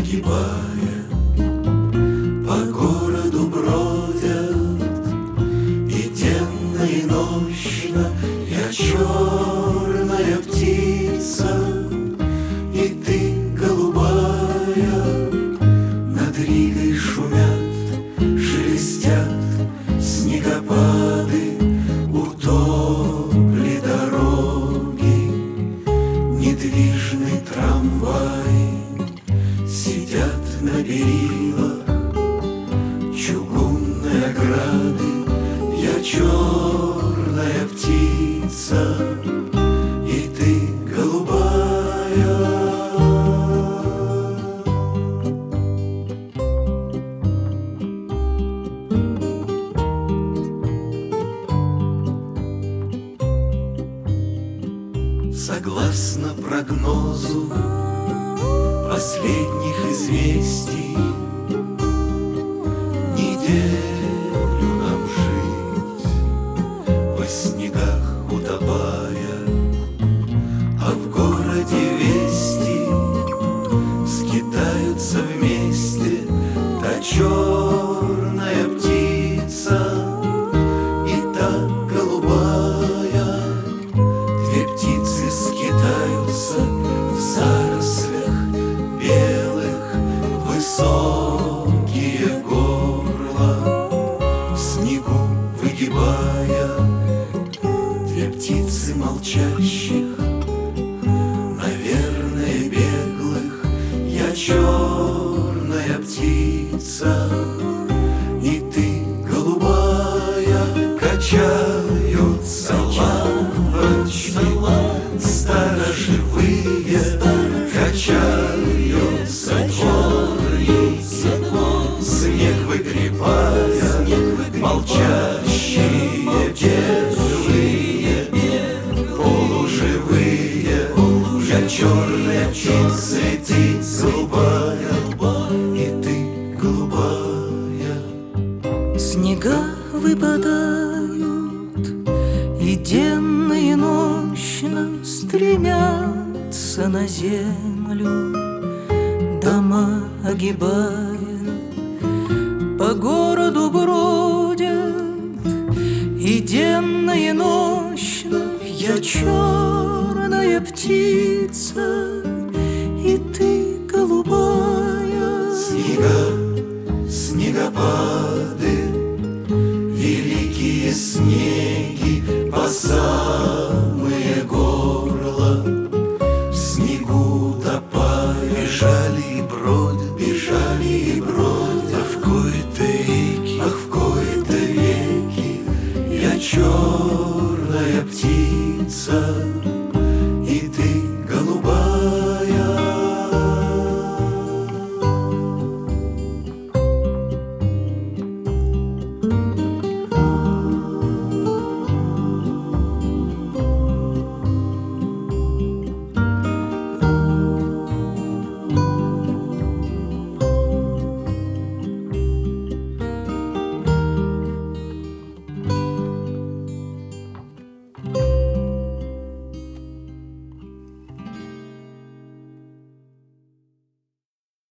огибая, по городу бродят и денно, и нощно. Я черная птица, и ты голубая. Над Ригой шумят, шелестят снегопады, утопли дороги. Недвижный трамвай сидят на перилах чугунной ограды. Я черная птица, и ты голубая. Согласно прогнозу последних известий, неделю нам жить во снегах утопая, а в городе вести скитаются вместе. Та черная птица и та голубая. Две птицы скитаются в зарослях белых, высокие горла в снегу выгибая. Две птицы молчащих, наверное, беглых. Я черная птица, и ты голубая. Качаются лампочки сторожевые, качаются дворницы, снег выгребая, молчащие белые, полуживые. Я черная птица, и ты голубая, и ты голубая. Снега выпадают, и денно, и нощно стремятся на землю, дома огибая, по городу бродят, и денно, и нощно. Я черная птица, и ты голубая. Снега, снегопады, великие снеги, посады.